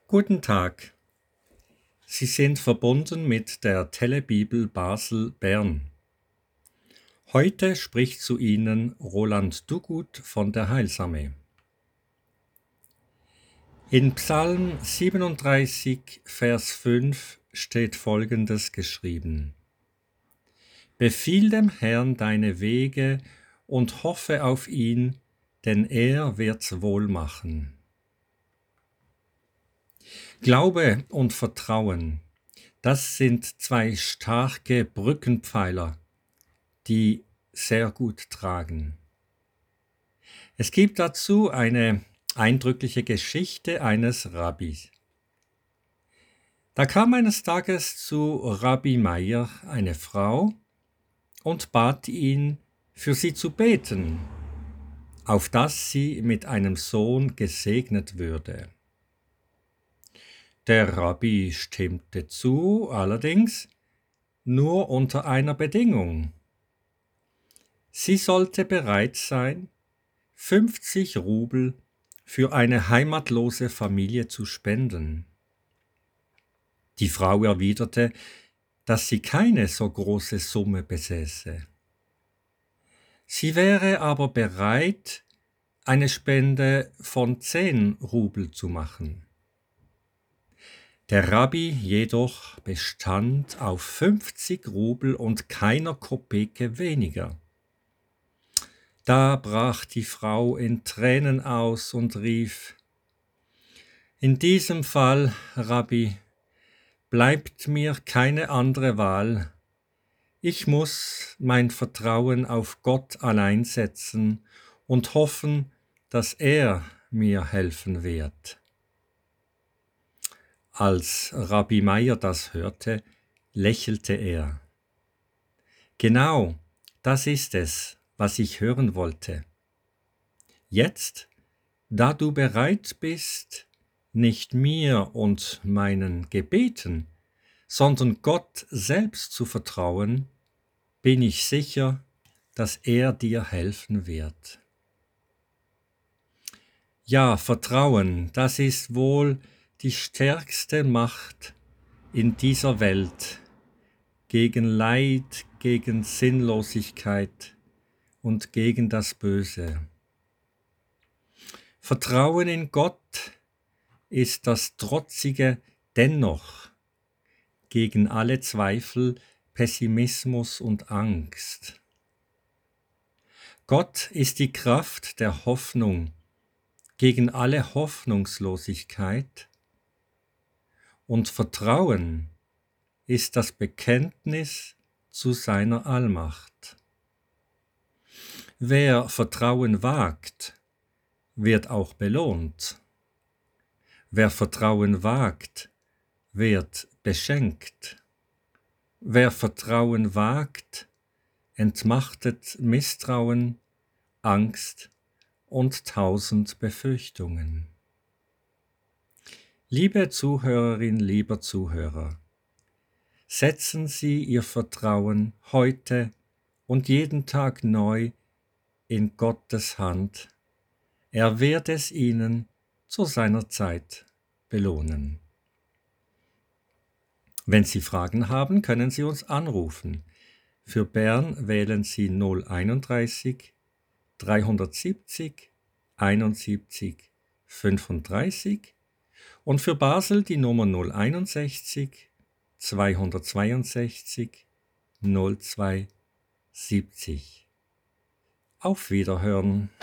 Guten Tag, Sie sind verbunden mit der Telebibel Basel Bern. Heute spricht zu Ihnen Roland Dugut von der Heilsarmee. In Psalm 37, Vers 5 steht Folgendes geschrieben: Befiehl dem Herrn deine Wege und hoffe auf ihn, denn er wird's wohl machen. Glaube und Vertrauen, das sind zwei starke Brückenpfeiler, die sehr gut tragen. Es gibt dazu eine eindrückliche Geschichte eines Rabbis. Da kam eines Tages zu Rabbi Meir eine Frau und bat ihn, für sie zu beten, auf dass sie mit einem Sohn gesegnet würde. Der Rabbi stimmte zu, allerdings nur unter einer Bedingung. Sie sollte bereit sein, 50 Rubel für eine heimatlose Familie zu spenden. Die Frau erwiderte, dass sie keine so große Summe besäße. Sie wäre aber bereit, eine Spende von 10 Rubel zu machen. Der Rabbi jedoch bestand auf 50 Rubel und keiner Kopeke weniger. Da brach die Frau in Tränen aus und rief: In diesem Fall, Rabbi, bleibt mir keine andere Wahl. Ich muss mein Vertrauen auf Gott allein setzen und hoffen, dass er mir helfen wird. Als Rabbi Meir das hörte, lächelte er. Genau, das ist es, was ich hören wollte. Jetzt, da du bereit bist, nicht mir und meinen Gebeten, sondern Gott selbst zu vertrauen, bin ich sicher, dass er dir helfen wird. Ja, Vertrauen, das ist wohl die stärkste Macht in dieser Welt gegen Leid, gegen Sinnlosigkeit und gegen das Böse. Vertrauen in Gott ist das trotzige Dennoch gegen alle Zweifel, Pessimismus und Angst. Gott ist die Kraft der Hoffnung gegen alle Hoffnungslosigkeit, und Vertrauen ist das Bekenntnis zu seiner Allmacht. Wer Vertrauen wagt, wird auch belohnt. Wer Vertrauen wagt, wird beschenkt. Wer Vertrauen wagt, entmachtet Misstrauen, Angst und 1000 Befürchtungen. Liebe Zuhörerin, lieber Zuhörer, setzen Sie Ihr Vertrauen heute und jeden Tag neu in Gottes Hand. Er wird es Ihnen zu seiner Zeit belohnen. Wenn Sie Fragen haben, können Sie uns anrufen. Für Bern wählen Sie 031 370 71 35 und für Basel die Nummer 061 262 02 70. Auf Wiederhören.